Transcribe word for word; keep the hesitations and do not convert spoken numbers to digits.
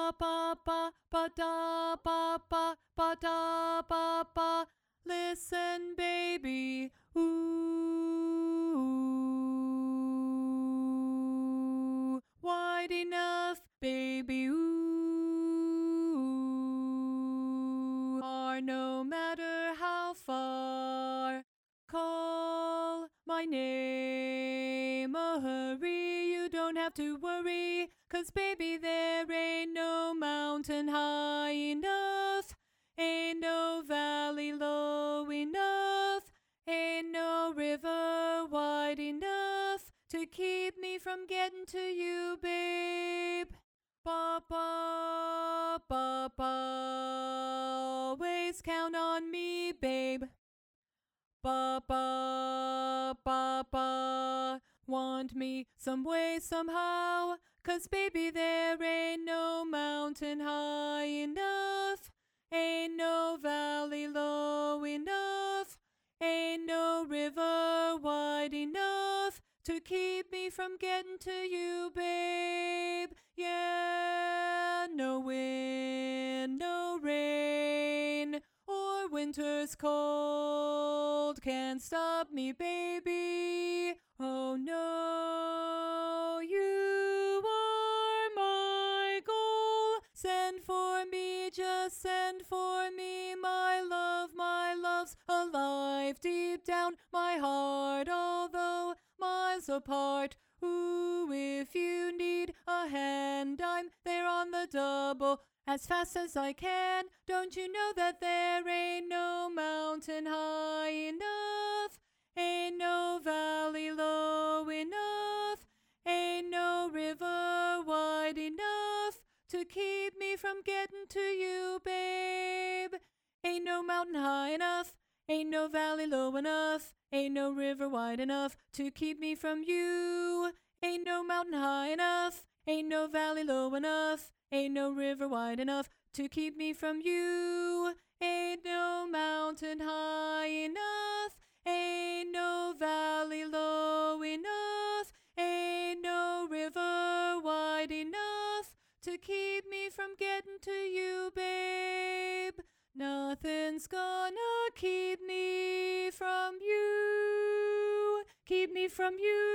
ba ba ba ba da ba ba ba da ba ba. Listen, baby, ooh, wide enough, baby, ooh, or no matter how far. Call my name, a hurry, you don't have to worry, 'cause baby there ain't no mountain high enough, ain't no valley low enough, ain't no river wide enough to keep me from getting to you, babe. Ba ba ba ba, always count on me, babe. Ba ba ba ba, want me some way somehow, 'cause baby there ain't no mountain high enough, ain't no valley low enough, ain't no river wide enough to keep me from getting to you, babe. Yeah, no wind, no rain, or winter's cold can't stop me, baby. Oh no, you are my goal. Send for me, just send for me, my love, my love's alive deep down my heart, although miles apart. Ooh, if you need a hand, I'm there on the double, as fast as I can. Don't you know that there ain't no mountain high enough, ain't no valley low enough, ain't no river wide enough to keep me from getting to you, babe. Ain't no mountain high enough, ain't no valley low enough, ain't no river wide enough to keep me from you. Ain't no mountain high enough, ain't no valley low enough, ain't no river wide enough to keep me from you. Ain't no mountain high enough, ain't no valley low enough, ain't no river wide enough to keep me from getting to you, babe. Nothing's gonna keep me from you, keep me from you.